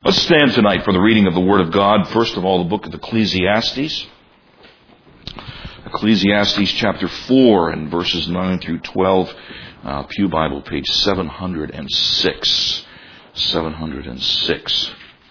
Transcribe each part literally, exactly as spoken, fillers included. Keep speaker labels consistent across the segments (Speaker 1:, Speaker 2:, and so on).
Speaker 1: Let's stand tonight for the reading of the Word of God. First of all, the book of Ecclesiastes. Ecclesiastes chapter four and verses nine through twelve. Uh, Pew Bible, page seven hundred six. seven hundred six.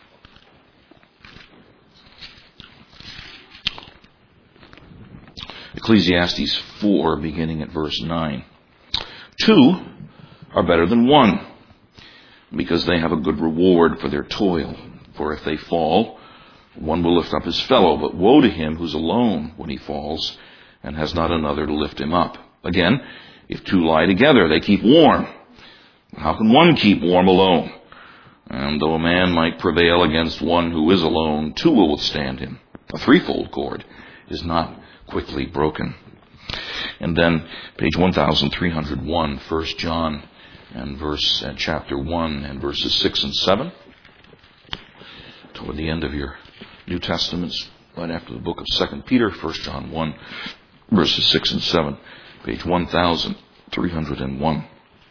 Speaker 1: Ecclesiastes four, beginning at verse nine. Two are better than one, because they have a good reward for their toil. For if they fall, one will lift up his fellow, but woe to him who's alone when he falls and has not another to lift him up. Again, if two lie together, they keep warm. How can one keep warm alone? And though a man might prevail against one who is alone, two will withstand him. A threefold cord is not quickly broken. And then, page one thousand three hundred one, First John and verse and chapter one and verses six and seven. Toward the end of your New Testaments, right after the book of Second Peter, First John one, verses six and seven, page one thousand three hundred one.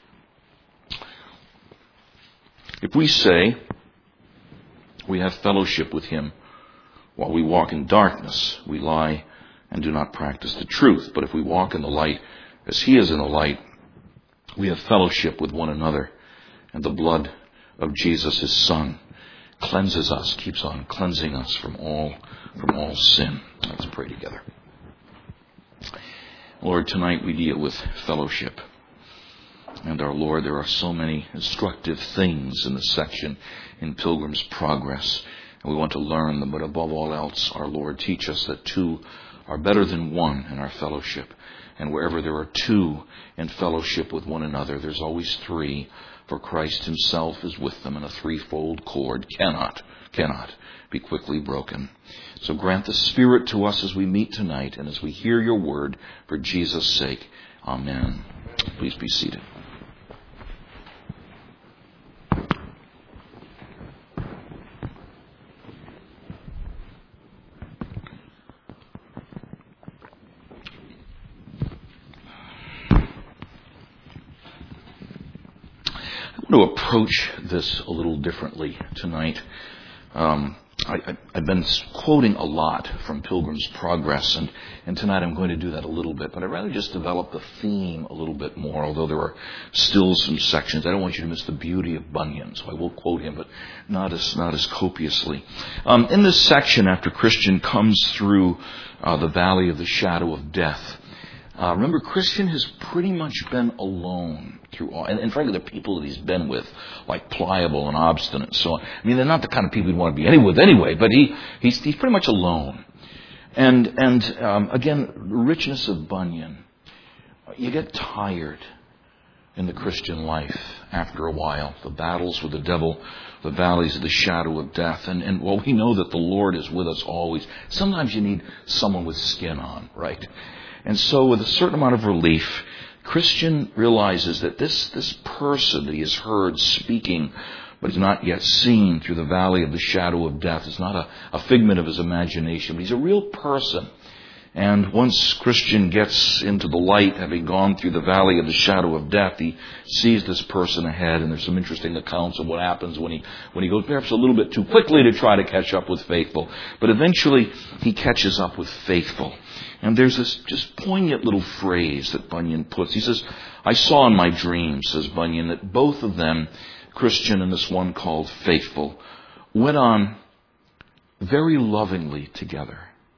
Speaker 1: If we say we have fellowship with him while we walk in darkness, we lie and do not practice the truth. But if we walk in the light as he is in the light, we have fellowship with one another, and the blood of Jesus, his Son, cleanses us, keeps on cleansing us from all, from all sin. Let's pray together. Lord, tonight we deal with fellowship. And our Lord, there are so many instructive things in this section in Pilgrim's Progress, and we want to learn them. But above all else, our Lord, teach us that two are better than one in our fellowship. And wherever there are two in fellowship with one another, there's always three, for Christ himself is with them, and a threefold cord cannot, cannot be quickly broken. So grant the Spirit to us as we meet tonight and as we hear your word for Jesus' sake. Amen. Please be seated. I want to approach this a little differently tonight. Um, I, I, I've been quoting a lot from Pilgrim's Progress, and, and tonight I'm going to do that a little bit, but I'd rather just develop the theme a little bit more, although there are still some sections. I don't want you to miss the beauty of Bunyan, so I will quote him, but not as not as copiously. Um, in this section, after Christian comes through uh, the valley of the shadow of death, Uh, remember, Christian has pretty much been alone through all, and, and frankly, the people that he's been with, like pliable and obstinate and so on. I mean, they're not the kind of people he'd want to be any with anyway, but he, he's, he's pretty much alone. And, and um, again, the richness of Bunyan. You get tired in the Christian life after a while. The battles with the devil, the valleys of the shadow of death. And, and well, we know that the Lord is with us always. Sometimes you need someone with skin on, right? And so with a certain amount of relief, Christian realizes that this, this person that he has heard speaking but is not yet seen through the valley of the shadow of death is not a, a figment of his imagination, but he's a real person. And once Christian gets into the light, having gone through the valley of the shadow of death, he sees this person ahead, and there's some interesting accounts of what happens when he when he goes perhaps a little bit too quickly to try to catch up with Faithful. But eventually he catches up with Faithful. And there's this just poignant little phrase that Bunyan puts. He says, I saw in my dreams, says Bunyan, that both of them, Christian and this one called Faithful, went on very lovingly together.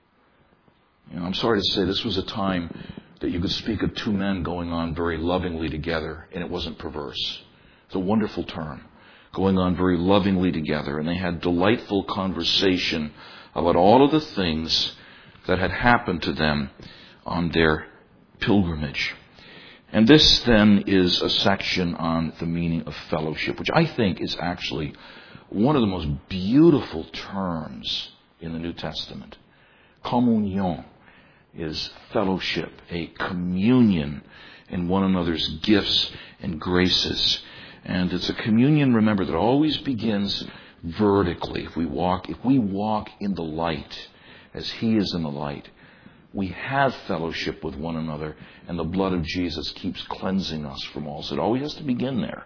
Speaker 1: You know, I'm sorry to say this was a time that you could speak of two men going on very lovingly together, and it wasn't perverse. It's a wonderful term. Going on very lovingly together, and they had delightful conversation about all of the things that had happened to them on their pilgrimage. And this then is a section on the meaning of fellowship, which I think is actually one of the most beautiful terms in the New Testament. Communion is fellowship, a communion in one another's gifts and graces. And it's a communion, remember, that always begins vertically. If we walk, if we walk in the light, as he is in the light, we have fellowship with one another, and the blood of Jesus keeps cleansing us from all sin. It always has to begin there.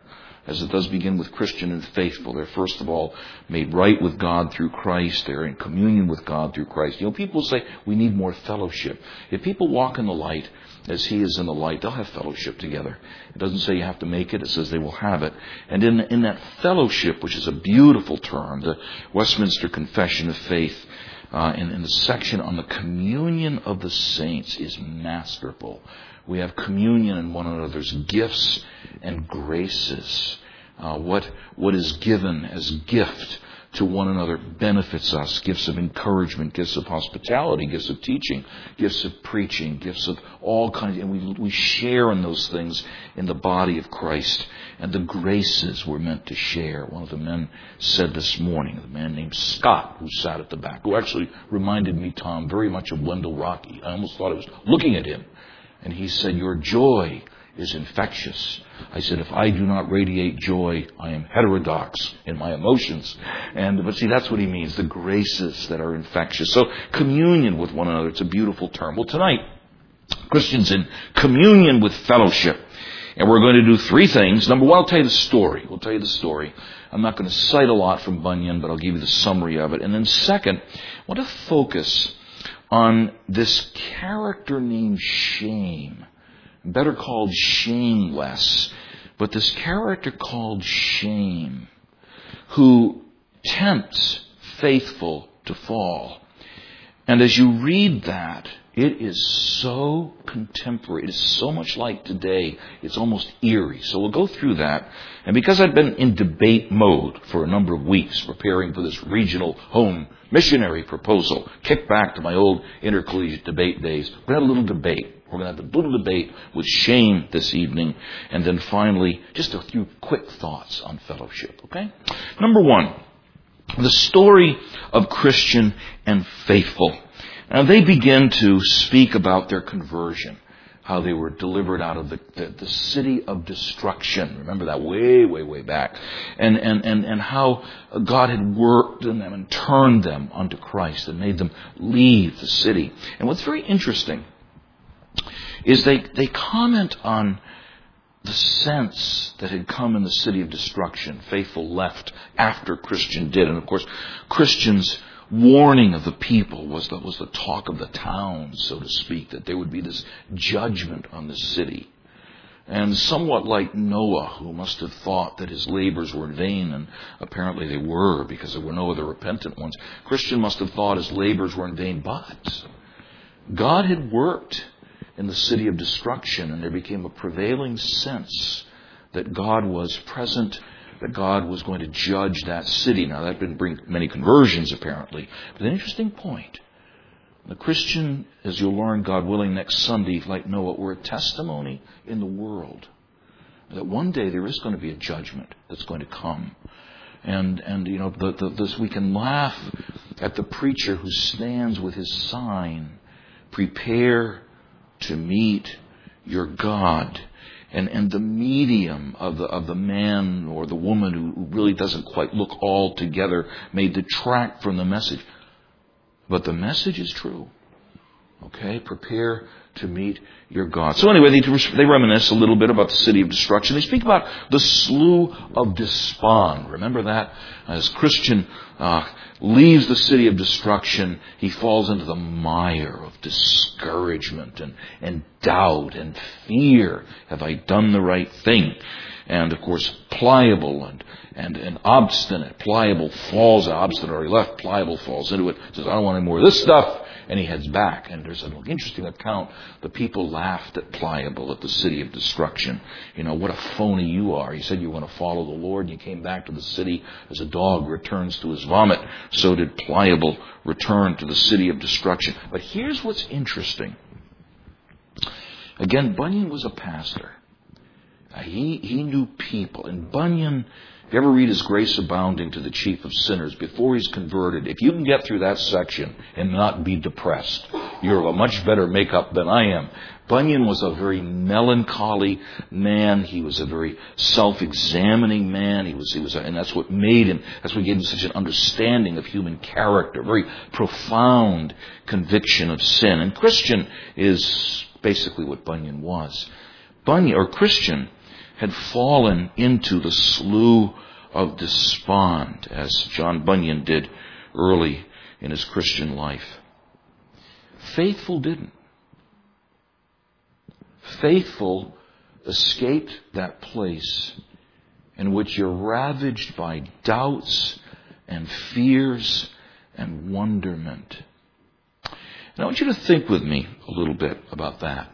Speaker 1: as it does begin with Christian and faithful. They're first of all made right with God through Christ. They're in communion with God through Christ. You know, people say we need more fellowship. If people walk in the light as He is in the light, they'll have fellowship together. It doesn't say you have to make it. It says they will have it. And in, in that fellowship, which is a beautiful term, the Westminster Confession of Faith, uh, in, in the section on the communion of the saints is masterful. We have communion in one another's gifts and graces. Uh, what what is given as gift to one another benefits us. Gifts of encouragement, gifts of hospitality, gifts of teaching, gifts of preaching, gifts of all kinds. And we, we share in those things in the body of Christ. And the graces we're meant to share. One of the men said this morning, a man named Scott, who sat at the back, who actually reminded me, Tom, very much of Wendell Rocky. I almost thought I was looking at him. And he said, your joy is infectious. I said, if I do not radiate joy, I am heterodox in my emotions. And but see, that's what he means, the graces that are infectious. So communion with one another, it's a beautiful term. Well, tonight, Christians in communion with fellowship. And we're going to do three things. Number one, I'll tell you the story. We'll tell you the story. I'm not going to cite a lot from Bunyan, but I'll give you the summary of it. And then second, I want to focus on this character named Shame. Better called shameless, but this character called Shame, who tempts faithful to fall. And as you read that, it is so contemporary. It is so much like today. It's almost eerie. So we'll go through that. And because I've been in debate mode for a number of weeks, preparing for this regional home missionary proposal, kick back to my old intercollegiate debate days, we're going to have a little debate. We're going to have a little debate with Shame this evening. And then finally, just a few quick thoughts on fellowship. Okay? Number one, the story of Christian and faithful. Now they begin to speak about their conversion, how they were delivered out of the, the, the city of destruction. Remember that way, way, way back. And, and, and, and how God had worked in them and turned them unto Christ and made them leave the city. And what's very interesting is they, they comment on the sense that had come in the city of destruction. Faithful left after Christian did. And of course, Christian's warning of the people was the, was the talk of the town, so to speak, that there would be this judgment on the city. And somewhat like Noah, who must have thought that his labors were in vain, and apparently they were, because there were no other repentant ones. Christian must have thought his labors were in vain, but God had worked in the city of destruction, and there became a prevailing sense that God was present, that God was going to judge that city. Now, that didn't bring many conversions, apparently. But an interesting point. The Christian, as you'll learn, God willing, next Sunday, like Noah, we're a testimony in the world that one day there is going to be a judgment that's going to come. And, and you know, the, the, this, we can laugh at the preacher who stands with his sign, prepare to meet your God. And, and the medium of the, of the man or the woman who really doesn't quite look all together may detract from the message. But the message is true. Okay? Prepare to meet your God. So anyway, they, they reminisce a little bit about the city of destruction. They speak about the slough of despond. Remember that? As Christian uh, leaves the city of destruction, he falls into the mire of discouragement and, and doubt and fear. Have I done the right thing? And of course, pliable and, and, and obstinate. Pliable falls, obstinate already left, pliable falls into it, says, I don't want any more of this stuff. And he heads back. And there's an interesting account. The people laughed at Pliable at the city of destruction. You know, what a phony you are. You said you were going to follow the Lord, and you came back to the city as a dog returns to his vomit. So did Pliable return to the city of destruction. But here's what's interesting. Again, Bunyan was a pastor. Uh, he, he knew people. And Bunyan, if you ever read his Grace Abounding to the Chief of Sinners, before he's converted, if you can get through that section and not be depressed, you're a much better makeup than I am. Bunyan was a very melancholy man. He was a very self-examining man. He was, he was, a, and that's what made him, that's what gave him such an understanding of human character, very profound conviction of sin. And Christian is basically what Bunyan was. Bunyan, or Christian, had fallen into the slough of despond, as John Bunyan did early in his Christian life. Faithful didn't. Faithful escaped that place in which you're ravaged by doubts and fears and wonderment. And I want you to think with me a little bit about that.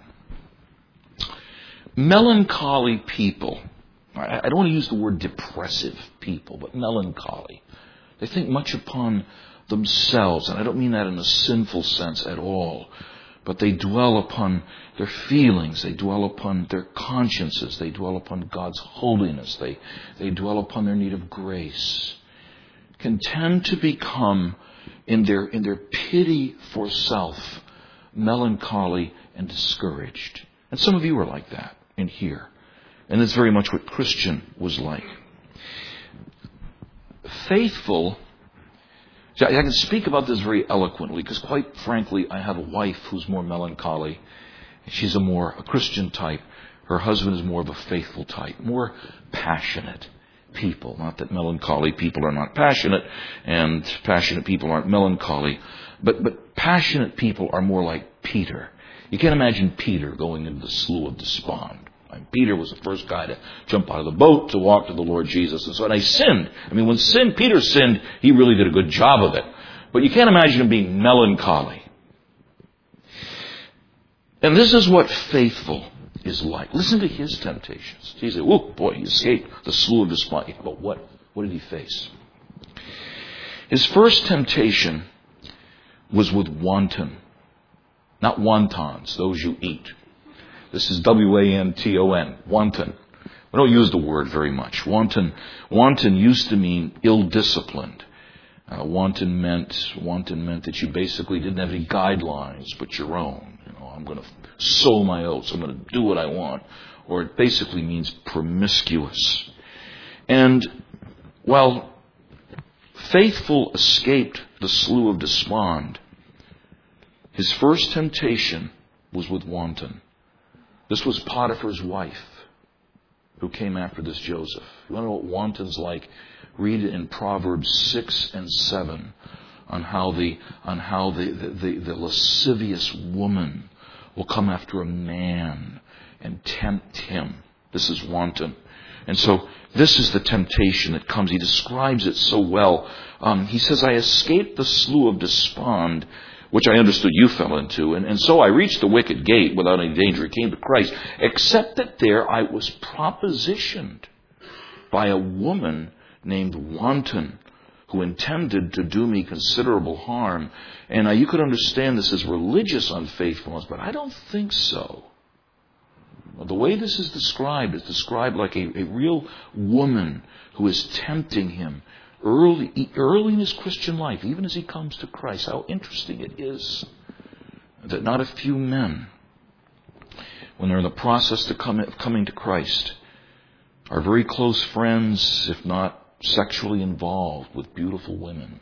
Speaker 1: Melancholy people, I don't want to use the word depressive people, but melancholy. They think much upon themselves, and I don't mean that in a sinful sense at all, but they dwell upon their feelings, they dwell upon their consciences, they dwell upon God's holiness, they, they dwell upon their need of grace, can tend to become, in their, in their pity for self, melancholy and discouraged. And some of you are like that in here. And that's very much what Christian was like. Faithful, I can speak about this very eloquently because quite frankly, I have a wife who's more melancholy. She's a more a Christian type. Her husband is more of a faithful type, more passionate people. Not that melancholy people are not passionate and passionate people aren't melancholy, but, but passionate people are more like Peter. You can't imagine Peter going into the slough of despond. Peter was the first guy to jump out of the boat to walk to the Lord Jesus. And so, and I sinned. I mean, when sin, Peter sinned, he really did a good job of it. But you can't imagine him being melancholy. And this is what faithful is like. Listen to his temptations. He said, "Oh boy, he escaped the slough of despond." But what, what did he face? His first temptation was with wanton. Not wontons, those you eat. This is W A N T O N, wanton. We don't use the word very much. Wanton, wanton used to mean ill-disciplined. Uh, wanton meant wanton meant that you basically didn't have any guidelines but your own. You know, I'm going to sow my oats. I'm going to do what I want. Or it basically means promiscuous. And while faithful escaped the slough of despond, his first temptation was with wanton. This was Potiphar's wife who came after this Joseph. You want to know what wanton's like? Read it in Proverbs six and seven on how the on how the, the, the, the lascivious woman will come after a man and tempt him. This is wanton. And so this is the temptation that comes. He describes it so well. Um, he says, "I escaped the slough of despond, which I understood you fell into. And, and so I reached the wicket gate without any danger. It came to Christ. Except that there I was propositioned by a woman named Wanton, who intended to do me considerable harm." And uh, you could understand this as religious unfaithfulness, but I don't think so. Well, the way this is described is described like a, a real woman who is tempting him Early, early in his Christian life, even as he comes to Christ. How interesting it is that not a few men, when they're in the process of coming to Christ, are very close friends, if not sexually involved, with beautiful women.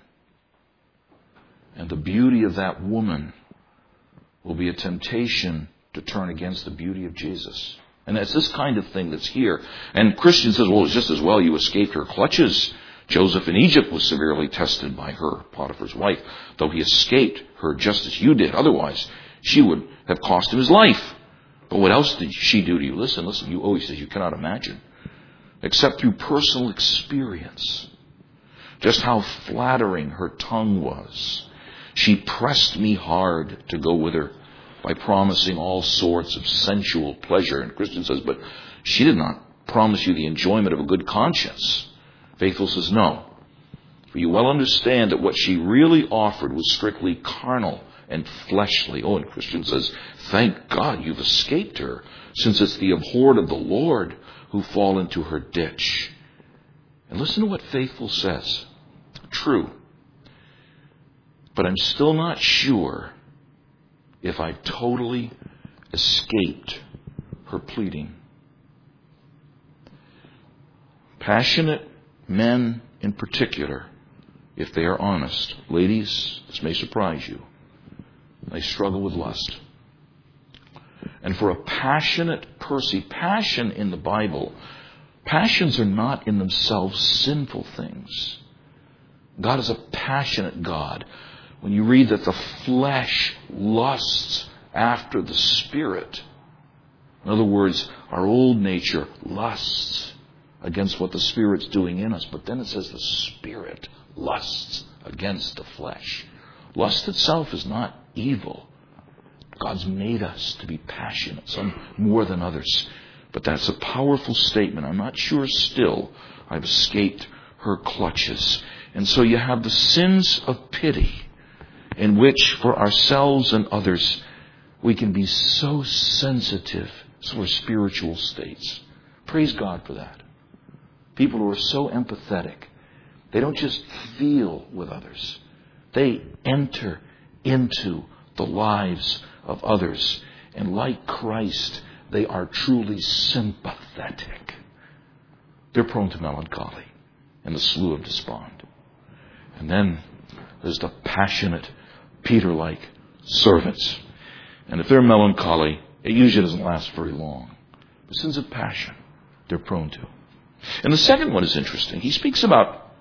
Speaker 1: And the beauty of that woman will be a temptation to turn against the beauty of Jesus. And it's this kind of thing that's here. And Christian says, well, it's just as well you escaped her clutches. Joseph in Egypt was severely tested by her, Potiphar's wife, though he escaped her just as you did. Otherwise, she would have cost him his life. But what else did she do to you? Listen, listen, you always say you cannot imagine. Except through personal experience. Just how flattering her tongue was. She pressed me hard to go with her by promising all sorts of sensual pleasure. And Christian says, but she did not promise you the enjoyment of a good conscience. Faithful says, no. For you well understand that what she really offered was strictly carnal and fleshly. Oh, and Christian says, thank God you've escaped her, since it's the abhorred of the Lord who fall into her ditch. And listen to what Faithful says. True. But I'm still not sure if I totally escaped her pleading. Passionate men in particular, if they are honest, ladies, this may surprise you, they struggle with lust. And for a passionate person, passion in the Bible, passions are not in themselves sinful things. God is a passionate God. When you read that the flesh lusts after the Spirit, in other words, our old nature lusts against what the Spirit's doing in us. But then it says the Spirit lusts against the flesh. Lust itself is not evil. God's made us to be passionate, some more than others. But that's a powerful statement. I'm not sure still I've escaped her clutches. And so you have the sins of pity, in which for ourselves and others we can be so sensitive to our spiritual states. Praise God for that. People who are so empathetic, they don't just feel with others. They enter into the lives of others. And like Christ, they are truly sympathetic. They're prone to melancholy and the slough of despond. And then there's the passionate, Peter-like servants. And if they're melancholy, it usually doesn't last very long. The sins of passion, they're prone to. And the second one is interesting. He speaks about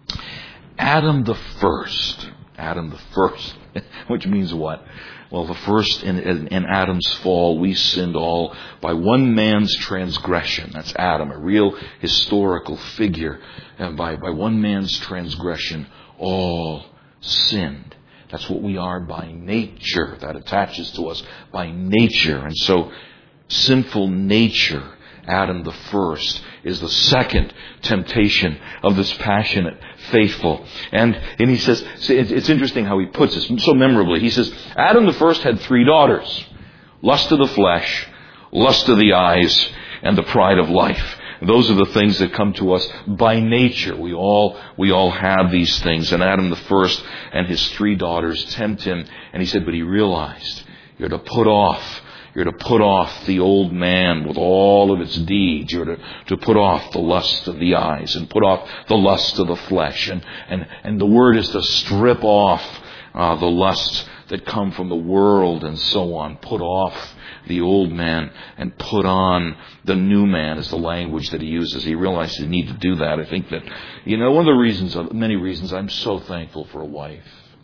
Speaker 1: Adam the first. Adam the first, which means what? Well, the first in, in, in Adam's fall, we sinned all by one man's transgression. That's Adam, a real historical figure. And by, by one man's transgression, all sinned. That's what we are by nature. That attaches to us by nature. And so, sinful nature, Adam the first, is the second temptation of this passionate faithful. And and he says, it's interesting how he puts this so memorably. He says, Adam the first had three daughters. Lust of the flesh, lust of the eyes, and the pride of life. Those are the things that come to us by nature. We all we all have these things. And Adam the first and his three daughters tempt him. And he said, but he realized, you're to put off You're to put off the old man with all of its deeds. You're to, to put off the lust of the eyes and put off the lust of the flesh. And, and, and the word is to strip off uh, the lusts that come from the world and so on. Put off the old man and put on the new man is the language that he uses. He realizes he needs to do that. I think that, you know, one of the reasons, many reasons I'm so thankful for a wife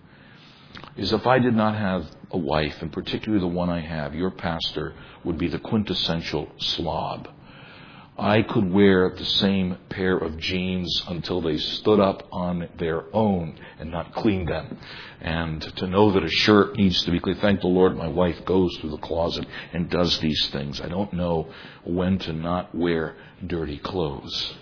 Speaker 1: is if I did not have a wife, and particularly the one I have, your pastor would be the quintessential slob. I could wear the same pair of jeans until they stood up on their own and not clean them. And to know that a shirt needs to be clean. Thank the Lord my wife goes through the closet and does these things. I don't know when to not wear dirty clothes.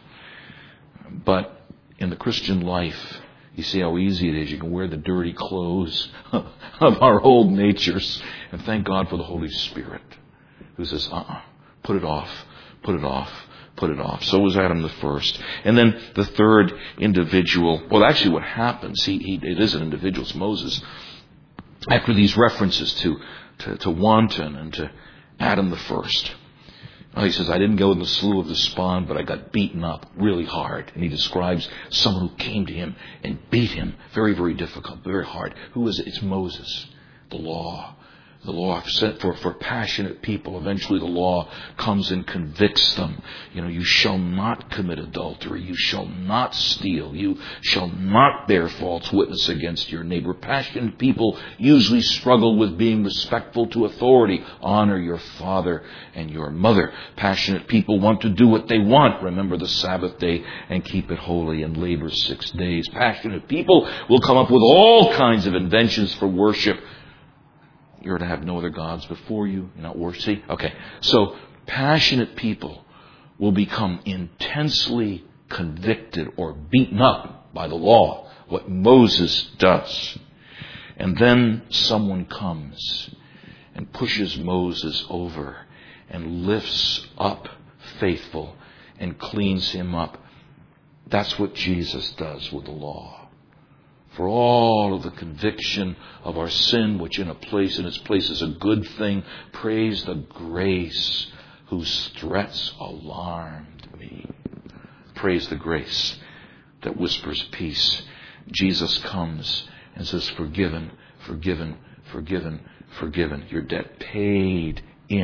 Speaker 1: But in the Christian life, you see how easy it is. You can wear the dirty clothes of our old natures. And thank God for the Holy Spirit who says, uh-uh, put it off, put it off, put it off. So was Adam the first. And then the third individual, well, actually what happens, he, he it is an individual, it's Moses. After these references to, to, to wanton and to Adam the first, well, he says, I didn't go in the slough of despond, but I got beaten up really hard. And he describes someone who came to him and beat him. Very, very difficult, very hard. Who is it? It's Moses. The law. The law set for, for passionate people. Eventually the law comes and convicts them. You know, you shall not commit adultery. You shall not steal. You shall not bear false witness against your neighbor. Passionate people usually struggle with being respectful to authority. Honor your father and your mother. Passionate people want to do what they want. Remember the Sabbath day and keep it holy and labor six days. Passionate people will come up with all kinds of inventions for worship. You're to have no other gods before you. You're not worship. See? Okay. So passionate people will become intensely convicted or beaten up by the law. What Moses does. And then someone comes and pushes Moses over and lifts up faithful and cleans him up. That's what Jesus does with the law. For all of the conviction of our sin, which in a place, in its place is a good thing, praise the grace whose threats alarmed me. Praise the grace that whispers peace. Jesus comes and says, forgiven, forgiven, forgiven, forgiven. Your debt paid in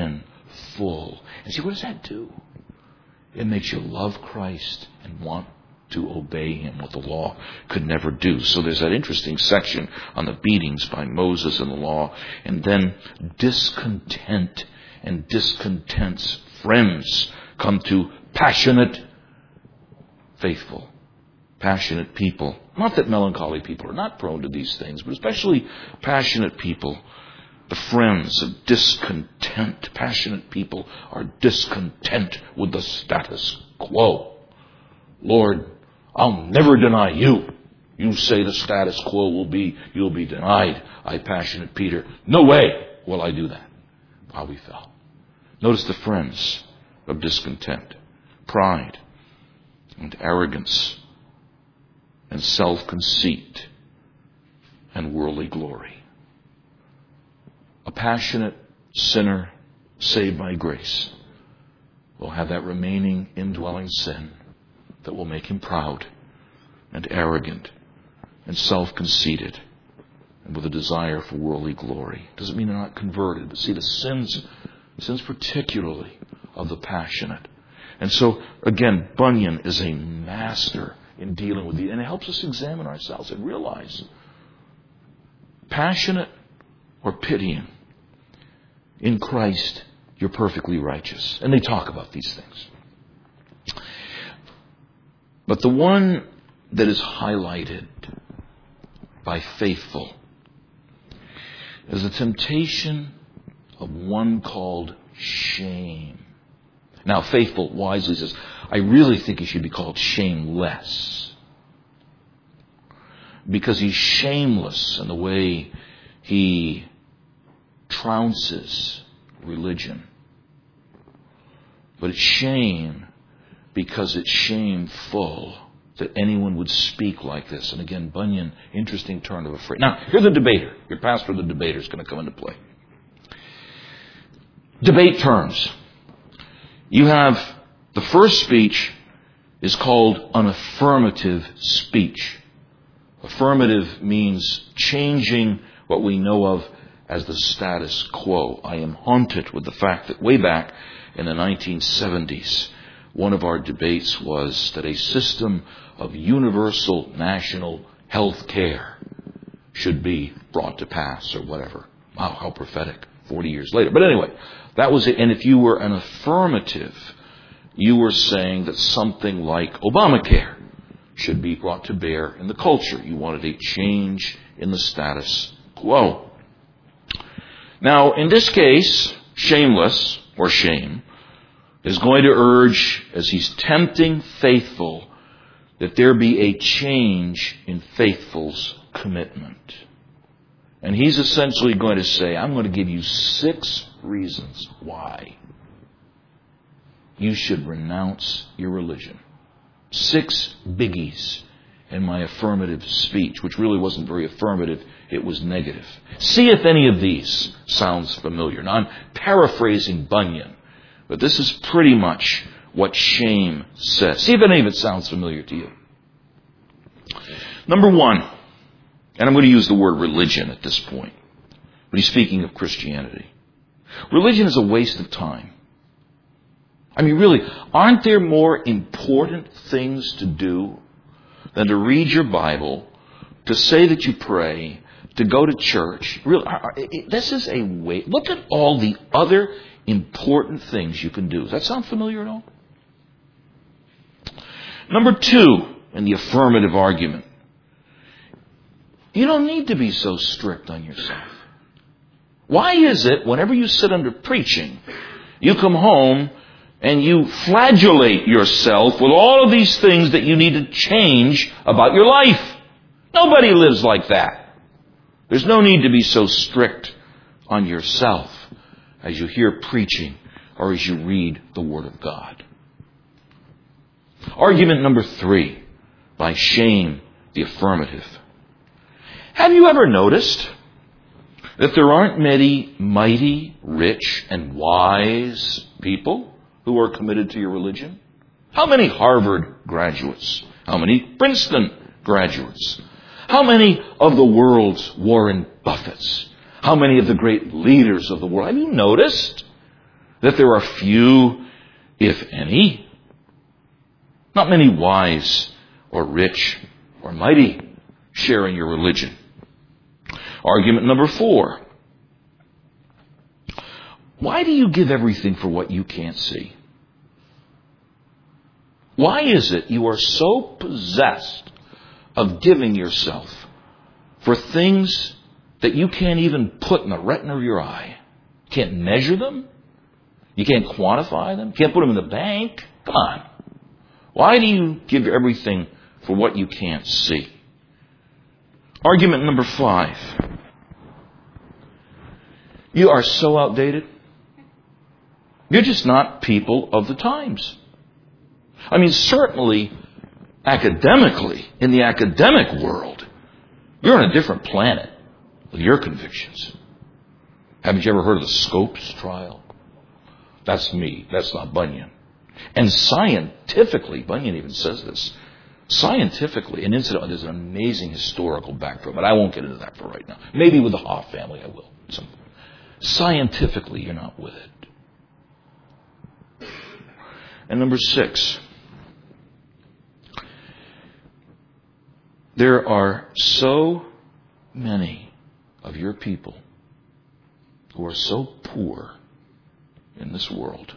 Speaker 1: full. And see, what does that do? It makes you love Christ and want to obey Him, what the law could never do. So there's that interesting section on the beatings by Moses and the law. And then discontent and discontent's friends come to passionate, faithful, passionate people. Not that melancholy people are not prone to these things, but especially passionate people. The friends of discontent. Passionate people are discontent with the status quo. Lord, I'll never deny you. You say the status quo will be, you'll be denied. I, passionate Peter, no way will I do that. How we fell. Notice the friends of discontent. Pride and arrogance and self-conceit and worldly glory. A passionate sinner saved by grace will have that remaining indwelling sin that will make him proud and arrogant and self-conceited and with a desire for worldly glory. Doesn't mean they're not converted, but see the sins, sins particularly of the passionate. And so, again, Bunyan is a master in dealing with these, and it helps us examine ourselves and realize passionate or pitying. In Christ, you're perfectly righteous. And they talk about these things. But the one that is highlighted by faithful is the temptation of one called shame. Now, faithful wisely says, I really think he should be called shameless. Because he's shameless in the way he trounces religion. But it's shame because it's shameful that anyone would speak like this. And again, Bunyan, interesting turn of a phrase. Now, here's the debater. Your pastor, the debater, is going to come into play. Debate terms. You have the first speech is called an affirmative speech. Affirmative means changing what we know of as the status quo. I am haunted with the fact that way back in the nineteen seventies, one of our debates was that a system of universal national health care should be brought to pass or whatever. Wow, how prophetic, forty years later. But anyway, that was it. And if you were an affirmative, you were saying that something like Obamacare should be brought to bear in the culture. You wanted a change in the status quo. Now, in this case, shameless, or shame, is going to urge, as he's tempting faithful, that there be a change in faithful's commitment. And he's essentially going to say, I'm going to give you six reasons why you should renounce your religion. Six biggies in my affirmative speech, which really wasn't very affirmative, it was negative. See if any of these sounds familiar. Now, I'm paraphrasing Bunyan, but this is pretty much what shame says. See if any of it sounds familiar to you. Number one, and I'm going to use the word religion at this point, but he's speaking of Christianity. Religion is a waste of time. I mean, really, aren't there more important things to do than to read your Bible, to say that you pray, to go to church? Really, this is a waste. Look at all the other important things you can do. Does that sound familiar at all? Number two, in the affirmative argument, you don't need to be so strict on yourself. Why is it whenever you sit under preaching, you come home and you flagellate yourself with all of these things that you need to change about your life? Nobody lives like that. There's no need to be so strict on yourself as you hear preaching or as you read the Word of God. Argument number three, by shame, the affirmative. Have you ever noticed that there aren't many mighty, rich, and wise people who are committed to your religion? How many Harvard graduates? How many Princeton graduates? How many of the world's Warren Buffetts? How many of the great leaders of the world? Have you noticed that there are few, if any, not many wise or rich or mighty share in your religion. Argument number four. Why do you give everything for what you can't see? Why is it you are so possessed of giving yourself for things that you can't even put in the retina of your eye? You can't measure them? You can't quantify them? You can't put them in the bank? Come on. Why do you give everything for what you can't see? Argument number five. You are so outdated. You're just not people of the times. I mean, certainly, academically, in the academic world, you're on a different planet with your convictions. Haven't you ever heard of the Scopes trial? That's me. That's not Bunyan. And scientifically, Bunyan even says this, scientifically, and incidentally, there's an amazing historical backdrop, but I won't get into that for right now. Maybe with the Hoff family I will. So, scientifically, you're not with it. And number six, there are so many of your people who are so poor in this world.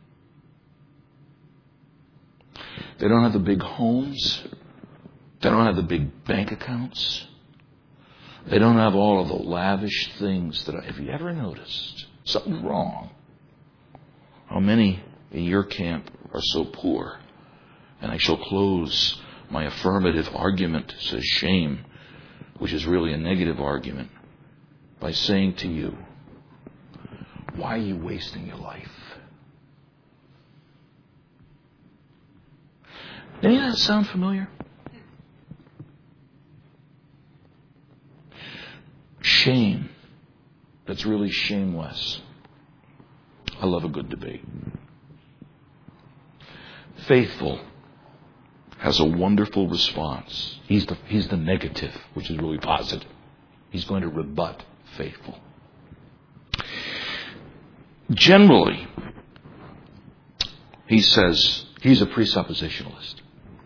Speaker 1: They don't have the big homes. They don't have the big bank accounts. They don't have all of the lavish things that, I, have you ever noticed something's wrong? How many in your camp are so poor? And I shall close my affirmative argument, says shame, which is really a negative argument, by saying to you, why are you wasting your life? Any of that sound familiar? Shame that's really shameless. I love a good debate. Faithful has a wonderful response. He's the, he's the negative, which is really positive. He's going to rebut faithful. Generally, he says, he's a presuppositionalist.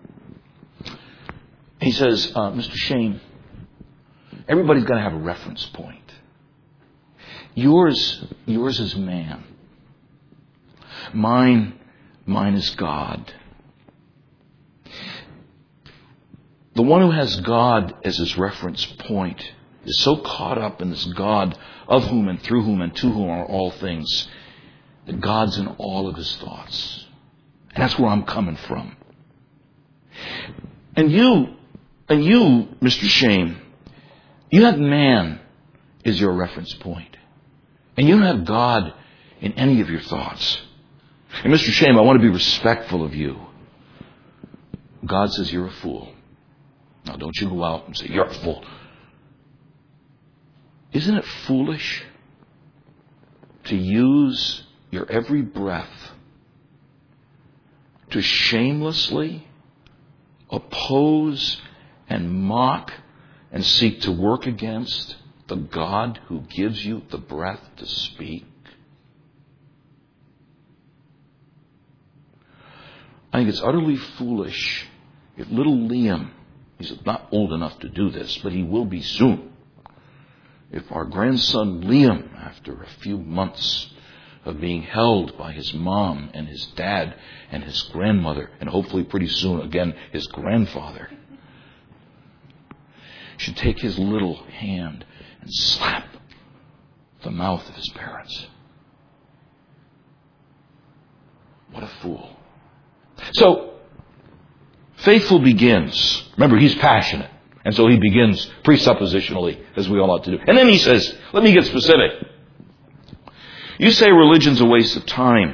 Speaker 1: He says, uh, Mister Shame, everybody's got to have a reference point. Yours, yours is man. Mine, mine is God. The one who has God as his reference point is so caught up in this God of whom and through whom and to whom are all things that God's in all of his thoughts. And that's where I'm coming from. And you, and you, Mister Shame, you have man as your reference point. And you don't have God in any of your thoughts. And Mister Shame, I want to be respectful of you. God says you're a fool. Now don't you go out and say, you're a fool. Isn't it foolish to use your every breath to shamelessly oppose and mock and seek to work against the God who gives you the breath to speak? I think it's utterly foolish if little Liam, he's not old enough to do this, but he will be soon. If our grandson Liam, after a few months of being held by his mom and his dad and his grandmother, and hopefully pretty soon again his grandfather, should take his little hand and slap the mouth of his parents. What a fool. So, faithful begins. Remember, he's passionate. And so he begins presuppositionally, as we all ought to do. And then he says, let me get specific. You say religion's a waste of time.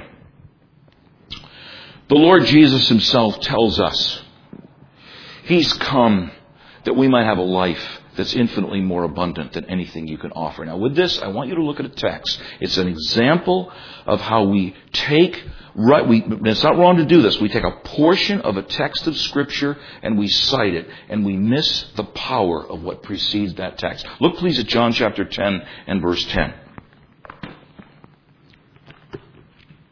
Speaker 1: The Lord Jesus himself tells us he's come that we might have a life that's infinitely more abundant than anything you can offer. Now with this, I want you to look at a text. It's an example of how we take, right, we, it's not wrong to do this. We take a portion of a text of Scripture and we cite it, and we miss the power of what precedes that text. Look please at John chapter ten and verse ten.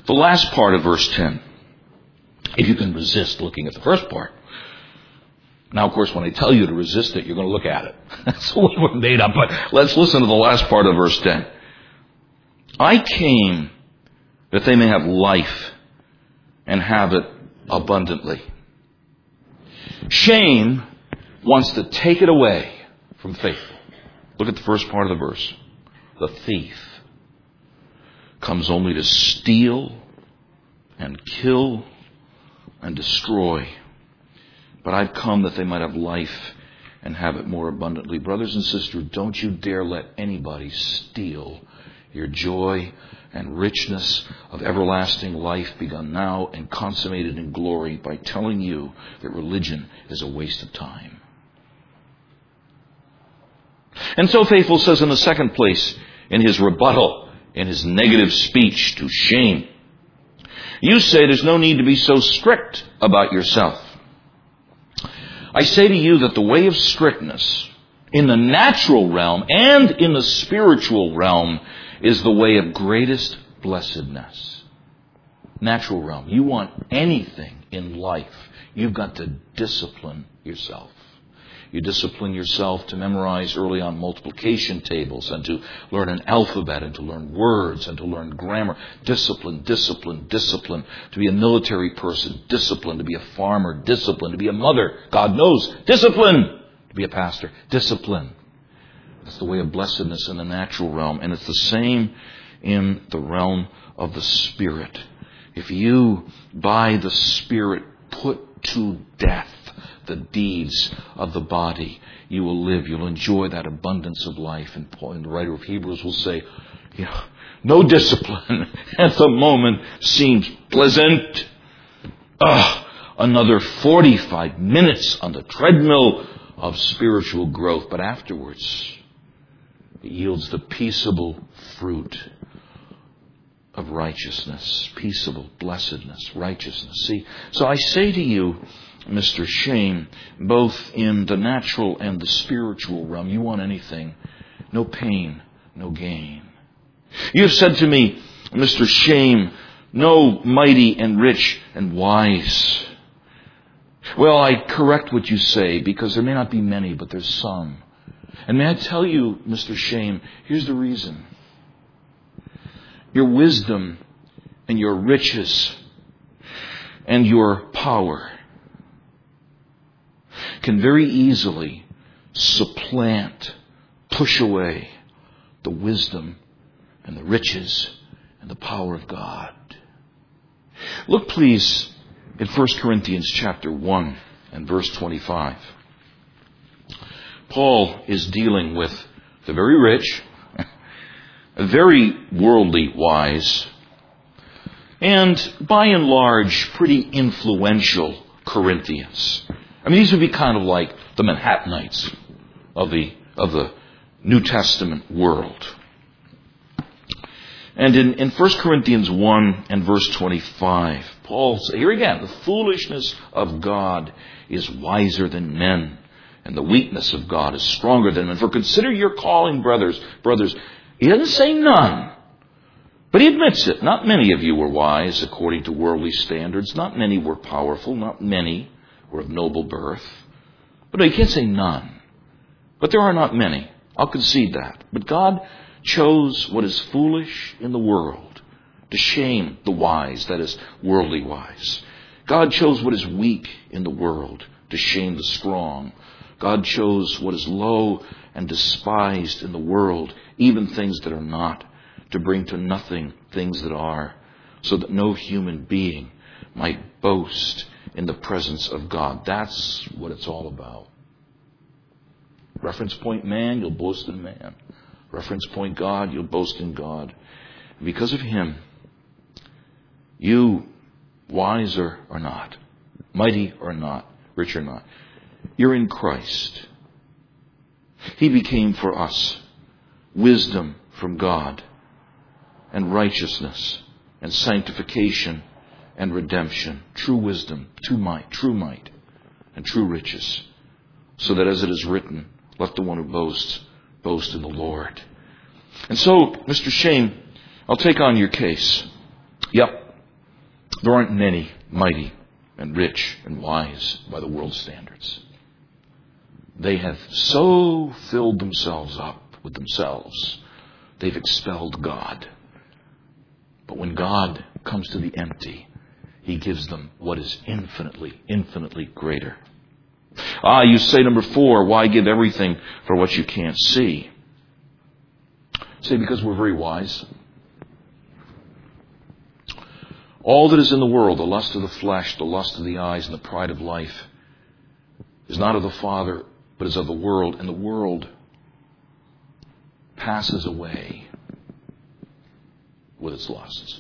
Speaker 1: The last part of verse ten, if you can resist looking at the first part. Now, of course, when I tell you to resist it, you're going to look at it. That's the way we're made up. But let's listen to the last part of verse ten. I came that they may have life and have it abundantly. Shame wants to take it away from faithful. Look at the first part of the verse. The thief comes only to steal and kill and destroy. But I've come that they might have life and have it more abundantly. Brothers and sisters, don't you dare let anybody steal your joy and richness of everlasting life begun now and consummated in glory by telling you that religion is a waste of time. And so Faithful says in the second place, in his rebuttal, in his negative speech to shame, you say there's no need to be so strict about yourself. I say to you that the way of strictness in the natural realm and in the spiritual realm is the way of greatest blessedness. Natural realm. You want anything in life, you've got to discipline yourself. You discipline yourself to memorize early on multiplication tables and to learn an alphabet and to learn words and to learn grammar. Discipline, discipline, discipline. To be a military person, discipline. To be a farmer, discipline. To be a mother, God knows, discipline. To be a pastor, discipline. That's the way of blessedness in the natural realm. And it's the same in the realm of the Spirit. If you, by the Spirit, put to death the deeds of the body, you will live. You'll enjoy that abundance of life. And Paul, and the writer of Hebrews will say, you know, no discipline at the moment seems pleasant. Ugh, another forty-five minutes on the treadmill of spiritual growth. But afterwards, it yields the peaceable fruit of righteousness. Peaceable, blessedness, righteousness. See, so I say to you, Mister Shame, both in the natural and the spiritual realm, you want anything, no pain, no gain. You have said to me, Mister Shame, no mighty and rich and wise. Well, I correct what you say because there may not be many, but there's some. And may I tell you, Mister Shame, here's the reason. Your wisdom and your riches and your power can very easily supplant, push away the wisdom and the riches and the power of God. Look, please, in First Corinthians chapter one and verse twenty-five. Paul is dealing with the very rich, very worldly wise, and by and large, pretty influential Corinthians. I mean, these would be kind of like the Manhattanites of the of the New Testament world. And in, in First Corinthians one and verse twenty-five, Paul says, here again, the foolishness of God is wiser than men, and the weakness of God is stronger than men. For consider your calling, brothers. Brothers, he doesn't say none, but he admits it. Not many of you were wise according to worldly standards. Not many were powerful. Not many were of noble birth. But no, you can't say none. But there are not many. I'll concede that. But God chose what is foolish in the world to shame the wise, that is, worldly wise. God chose what is weak in the world to shame the strong. God chose what is low and despised in the world, even things that are not, to bring to nothing things that are, so that no human being might boast in the presence of God. That's what it's all about. Reference point man, you'll boast in man. Reference point God, you'll boast in God. Because of Him, you, wise or, or not, mighty or not, rich or not, you're in Christ. He became for us wisdom from God and righteousness and sanctification and redemption, true wisdom, true might, true might, and true riches, so that as it is written, let the one who boasts boast in the Lord. And so, Mister Shame, I'll take on your case. Yep, There aren't many mighty and rich and wise by the world's standards. They have so filled themselves up with themselves, they've expelled God. But when God comes to the empty, He gives them what is infinitely, infinitely greater. Ah, you say, number four, why give everything for what you can't see? Say, because we're very wise. All that is in the world, the lust of the flesh, the lust of the eyes, and the pride of life, is not of the Father, but is of the world. And the world passes away with its lusts.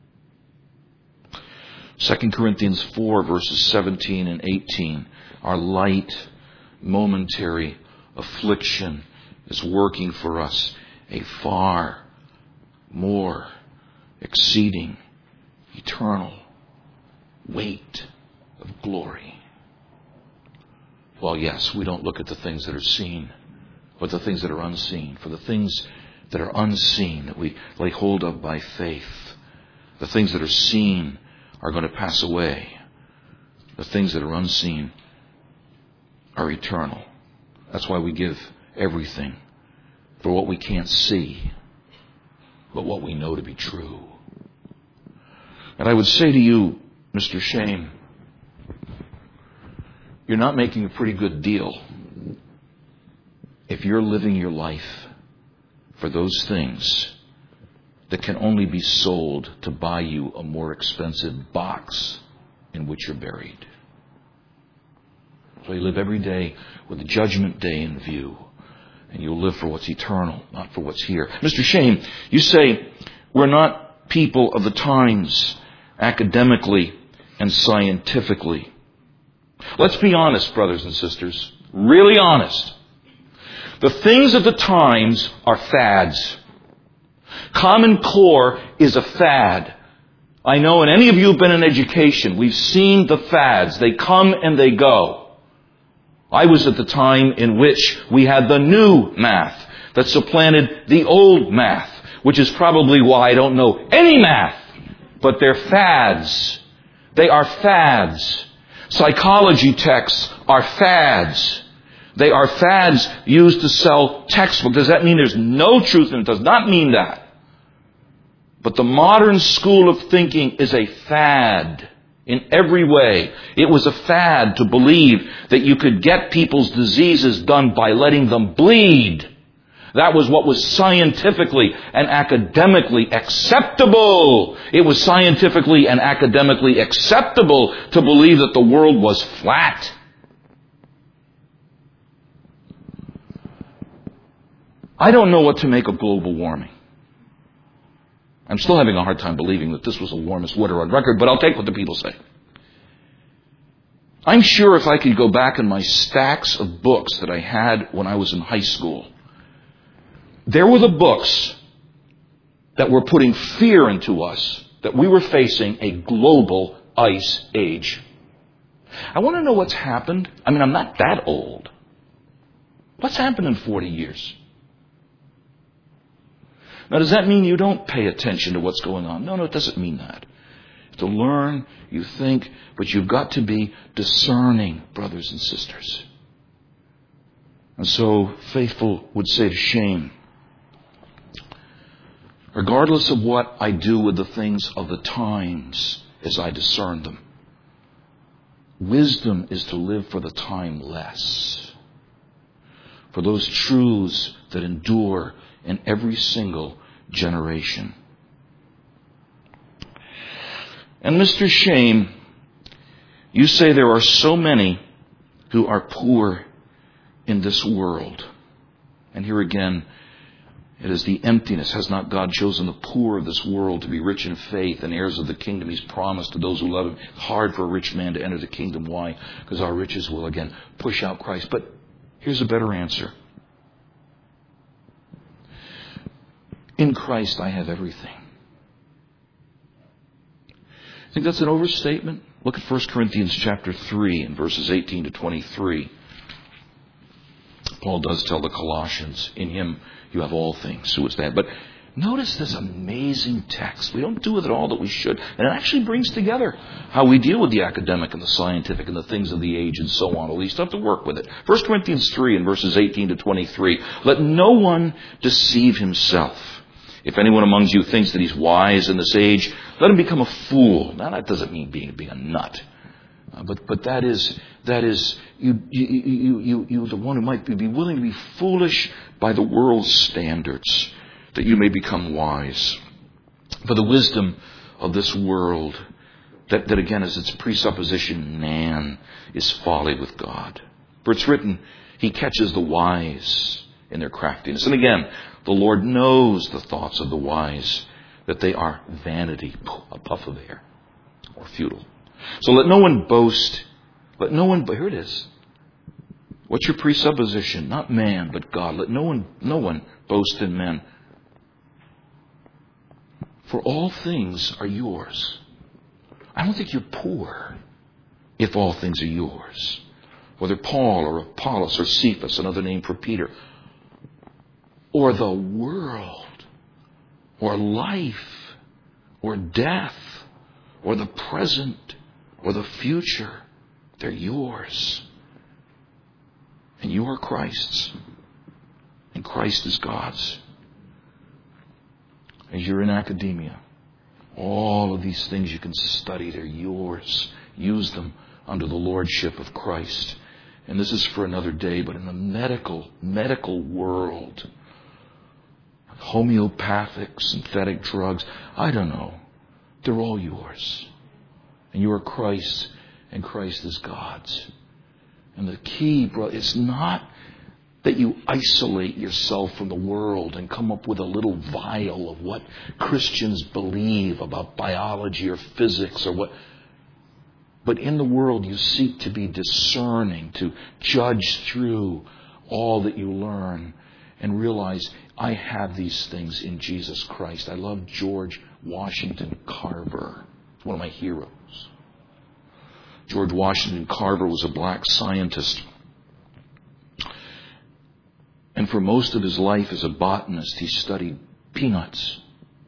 Speaker 1: Second Corinthians four, verses seventeen and eighteen. Our light, momentary affliction is working for us a far more exceeding, eternal weight of glory. Well, yes, we don't look at the things that are seen, but the things that are unseen. For the things that are unseen, that we lay hold of by faith, the things that are seen are going to pass away. The things that are unseen are eternal. That's why we give everything for what we can't see, but what we know to be true. And I would say to you, Mister Shame, you're not making a pretty good deal if you're living your life for those things that can only be sold to buy you a more expensive box in which you're buried. So you live every day with the judgment day in view, and you'll live for what's eternal, not for what's here. Mister Shame, you say we're not people of the times academically and scientifically. Let's be honest, brothers and sisters, really honest. The things of the times are fads. Common Core is a fad. I know, and any of you have been in education, we've seen the fads. They come and they go. I was at the time in which we had the new math that supplanted the old math, which is probably why I don't know any math. But they're fads. They are fads. Psychology texts are fads. They are fads used to sell textbooks. Does that mean there's no truth in it? It does not mean that. But the modern school of thinking is a fad in every way. It was a fad to believe that you could get people's diseases done by letting them bleed. That was what was scientifically and academically acceptable. It was scientifically and academically acceptable to believe that the world was flat. I don't know what to make of global warming. I'm still having a hard time believing that this was the warmest winter on record, but I'll take what the people say. I'm sure if I could go back in my stacks of books that I had when I was in high school, there were the books that were putting fear into us that we were facing a global ice age. I want to know what's happened. I mean, I'm not that old. What's happened in forty years? Now, does that mean you don't pay attention to what's going on? No, no, it doesn't mean that. You have to learn, you think, but you've got to be discerning, brothers and sisters. And so, faithful would say to Shame, regardless of what I do with the things of the times as I discern them, wisdom is to live for the time less, for those truths that endure in every single generation. And Mister Shame, you say there are so many who are poor in this world. And here again, it is the emptiness. Has not God chosen the poor of this world to be rich in faith and heirs of the kingdom He's promised to those who love Him? It's hard for a rich man to enter the kingdom. Why? Because our riches will again push out Christ. But here's a better answer. In Christ I have everything. Think that's an overstatement? Look at First Corinthians chapter three and verses eighteen to twenty-three. Paul does tell the Colossians, in Him you have all things. Who is that? But Notice this amazing text. We don't do with it all that we should. And it actually brings together how we deal with the academic and the scientific and the things of the age and so on. At least have to work with it. First Corinthians three and verses eighteen to twenty-three. Let no one deceive himself. If anyone among you thinks that he's wise in this age, let him become a fool. Now that doesn't mean being, being a nut. Uh, but but that is that is you you you you you the one who might be, be willing to be foolish by the world's standards, that you may become wise. For the wisdom of this world, that, that again is its presupposition, man is folly with God. For it's written, he catches the wise in their craftiness. And again, the Lord knows the thoughts of the wise, that they are vanity, a puff of air, or futile. So let no one boast, let no one, here it is. What's your presupposition? Not man, but God. Let no one, no one boast in men. For all things are yours. I don't think you're poor if all things are yours. Whether Paul or Apollos or Cephas, another name for Peter, or the world, or life, or death, or the present, or the future, they're yours. And you are Christ's. And Christ is God's. As you're in academia, all of these things you can study, they're yours. Use them under the lordship of Christ. And this is for another day, but in the medical, medical world, homeopathic, synthetic drugs, I don't know. They're all yours. And you are Christ's, and Christ is God's. And the key, brother, is not that you isolate yourself from the world and come up with a little vial of what Christians believe about biology or physics or what. But in the world you seek to be discerning, to judge through all that you learn and realize I have these things in Jesus Christ. I love George Washington Carver. It's one of my heroes. George Washington Carver was a black scientist. And for most of his life as a botanist, he studied peanuts.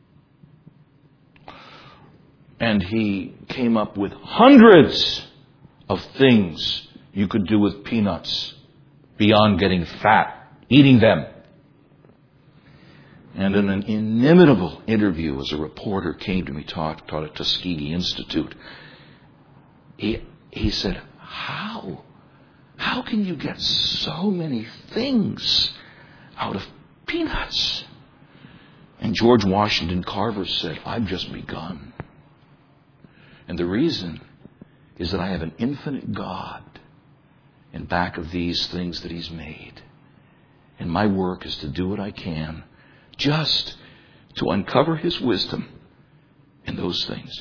Speaker 1: And he came up with hundreds of things you could do with peanuts beyond getting fat, eating them. And in an inimitable interview, as a reporter came to me, taught, taught at Tuskegee Institute, he, he said, how? How can you get so many things out of peanuts? And George Washington Carver said, I've just begun. And the reason is that I have an infinite God in back of these things that He's made. And my work is to do what I can just to uncover His wisdom in those things.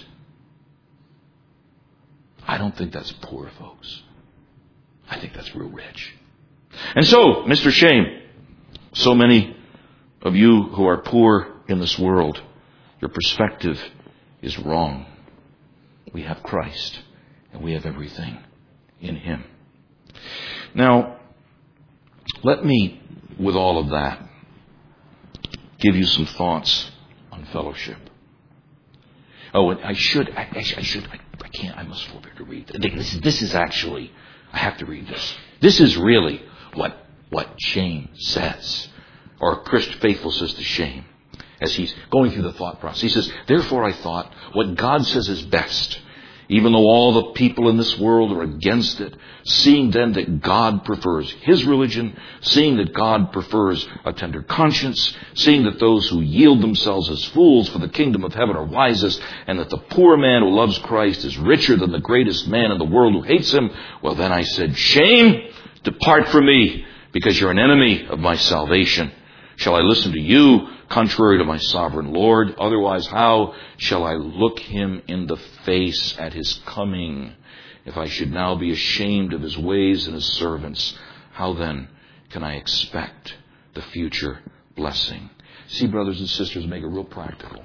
Speaker 1: I don't think that's poor, folks. I think that's real rich. And so, Mister Shame, so many of you who are poor in this world, your perspective is wrong. We have Christ, and we have everything in Him. Now, let me, with all of that, give you some thoughts on fellowship. Oh, and I should, I, I should, I, I can't, I must forbear to read. This, this is actually, I have to read this. This is really what, what Shame says, or Christ Faithful says to Shame, as he's going through the thought process. He says, therefore I thought, what God says is best, even though all the people in this world are against it, seeing then that God prefers His religion, seeing that God prefers a tender conscience, seeing that those who yield themselves as fools for the kingdom of heaven are wisest, and that the poor man who loves Christ is richer than the greatest man in the world who hates Him, well then I said, shame, depart from me, because you're an enemy of my salvation. Shall I listen to you, contrary to my sovereign Lord? Otherwise, how shall I look Him in the face at His coming? If I should now be ashamed of His ways and His servants, how then can I expect the future blessing? See, brothers and sisters, make it real practical.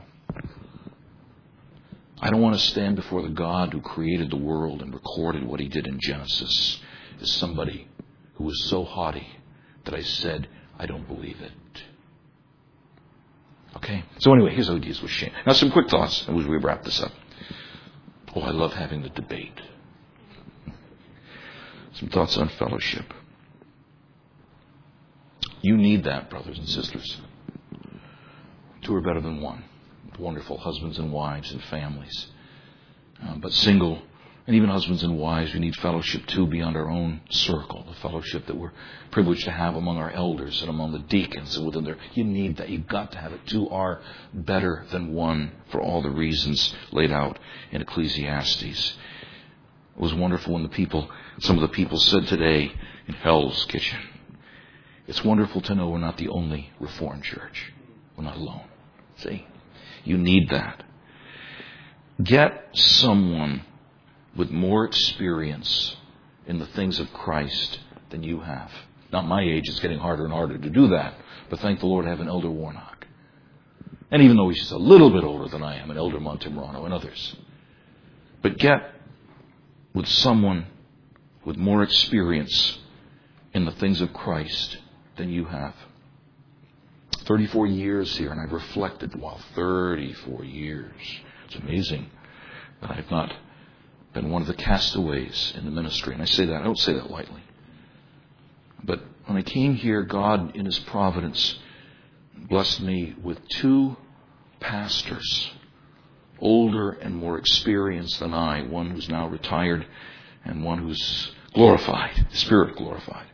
Speaker 1: I don't want to stand before the God who created the world and recorded what He did in Genesis as somebody who was so haughty that I said, I don't believe it. A Okay? So anyway, here's how he deals with shame. Now some quick thoughts as we wrap this up. Oh, I love having the debate. Some thoughts on fellowship. You need that, brothers and sisters. Two are better than one. Wonderful husbands and wives and families. Uh, but single and even husbands and wives, we need fellowship too beyond our own circle. The fellowship that we're privileged to have among our elders and among the deacons and within their. You need that. You've got to have it. Two are better than one for all the reasons laid out in Ecclesiastes. It was wonderful when the people, some of the people said today in Hell's Kitchen, it's wonderful to know we're not the only Reformed church. We're not alone. See? You need that. Get someone with more experience in the things of Christ than you have. Not my age, it's getting harder and harder to do that. But thank the Lord I have an Elder Warnock. And even though he's a little bit older than I am, an Elder Montemurano and others. But get with someone with more experience in the things of Christ than you have. thirty-four years here, and I've reflected, wow, thirty-four years. It's amazing that I've not been one of the castaways in the ministry. And I say that, I don't say that lightly. But when I came here, God, in His providence, blessed me with two pastors, older and more experienced than I, one who's now retired and one who's glorified, spirit glorified.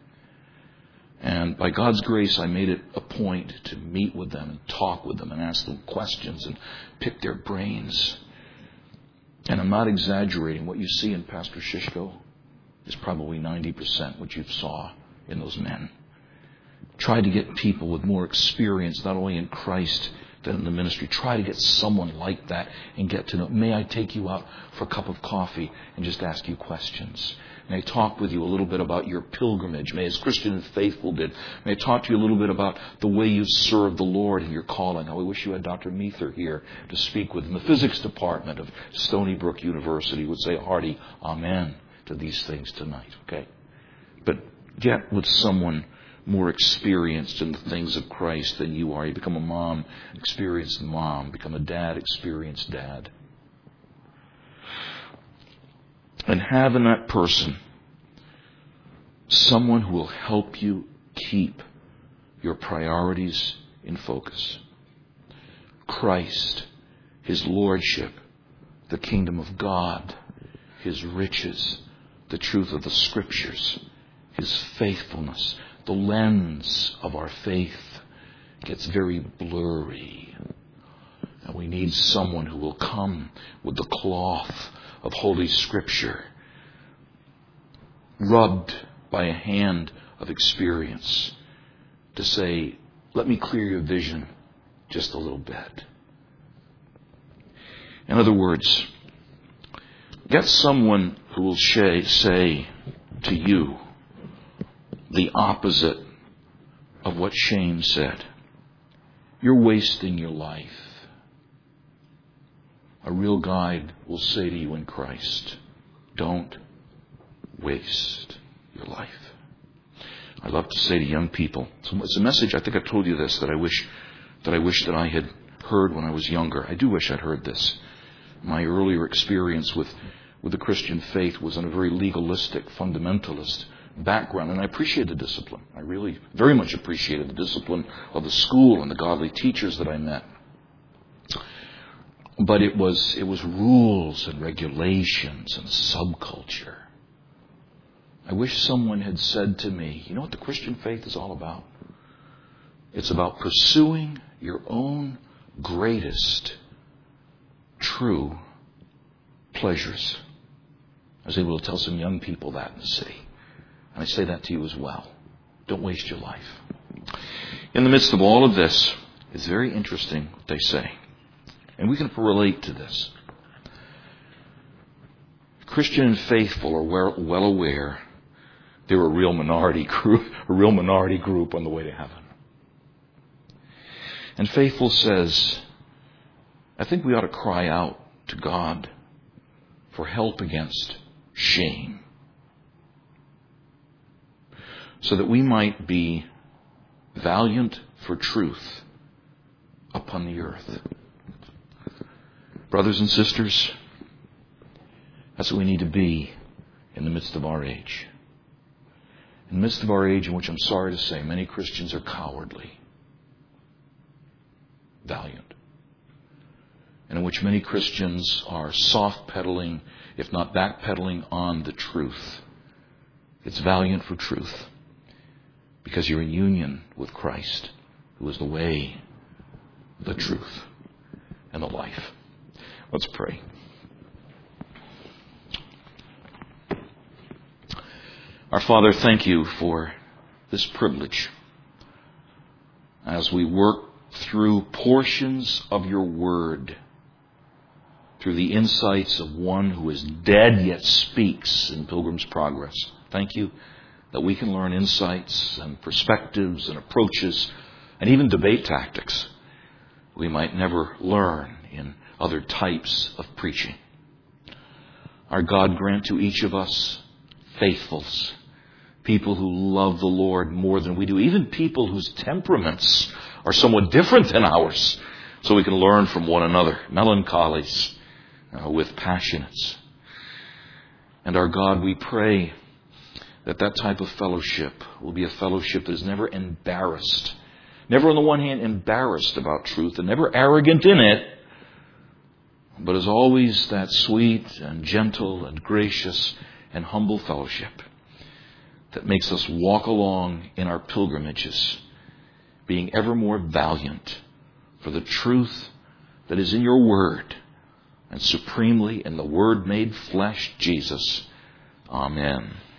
Speaker 1: And by God's grace, I made it a point to meet with them and talk with them and ask them questions and pick their brains. And I'm not exaggerating. What you see in Pastor Shishko is probably ninety percent what you saw in those men. Try to get people with more experience, not only in Christ, than in the ministry. Try to get someone like that and get to know. May I take you out for a cup of coffee and just ask you questions? May I talk with you a little bit about your pilgrimage? May, as Christian and Faithful did, may I talk to you a little bit about the way you serve the Lord and your calling. How I wish you had Doctor Meether here to speak with in the physics department of Stony Brook University. Would say a hearty amen to these things tonight, okay? But get with someone more experienced in the things of Christ than you are. You become a mom, experienced mom. Become a dad, experienced dad. And have in that person someone who will help you keep your priorities in focus. Christ, His Lordship, the kingdom of God, His riches, the truth of the Scriptures, His faithfulness. The lens of our faith gets very blurry. And we need someone who will come with the cloth of Holy Scripture, rubbed by a hand of experience, to say, let me clear your vision just a little bit. In other words, get someone who will say to you the opposite of what Shane said. You're wasting your life. A real guide will say to you in Christ, don't waste your life. I love to say to young people, it's a message, I think I've told you this, that I wish that I wish that I had heard when I was younger. I do wish I'd heard this. My earlier experience with, with the Christian faith was in a very legalistic, fundamentalist background, and I appreciated the discipline. I really very much appreciated the discipline of the school and the godly teachers that I met. But it was it was rules and regulations and subculture. I wish someone had said to me, you know what the Christian faith is all about? It's about pursuing your own greatest true pleasures. I was able to tell some young people that in the city. And I say that to you as well. Don't waste your life. In the midst of all of this, it's very interesting what they say. And we can relate to this. Christian and Faithful are well, well aware they're a real minority group, a real minority group on the way to heaven. And Faithful says, I think we ought to cry out to God for help against shame, so that we might be valiant for truth upon the earth. Brothers and sisters, that's what we need to be in the midst of our age. In the midst of our age in which, I'm sorry to say, many Christians are cowardly, valiant, and in which many Christians are soft-pedaling, if not back-pedaling, on the truth. It's valiant for truth because you're in union with Christ, who is the way, the truth, and the life. Let's pray. Our Father, thank you for this privilege as we work through portions of your word, through the insights of one who is dead yet speaks in Pilgrim's Progress. Thank you that we can learn insights and perspectives and approaches and even debate tactics we might never learn in other types of preaching. Our God, grant to each of us faithfuls, people who love the Lord more than we do, even people whose temperaments are somewhat different than ours, so we can learn from one another, melancholies uh, with passionates. And our God, we pray that that type of fellowship will be a fellowship that is never embarrassed, never on the one hand embarrassed about truth and never arrogant in it, but is always that sweet and gentle and gracious and humble fellowship that makes us walk along in our pilgrimages, being ever more valiant for the truth that is in your word, and supremely in the Word made flesh, Jesus. Amen.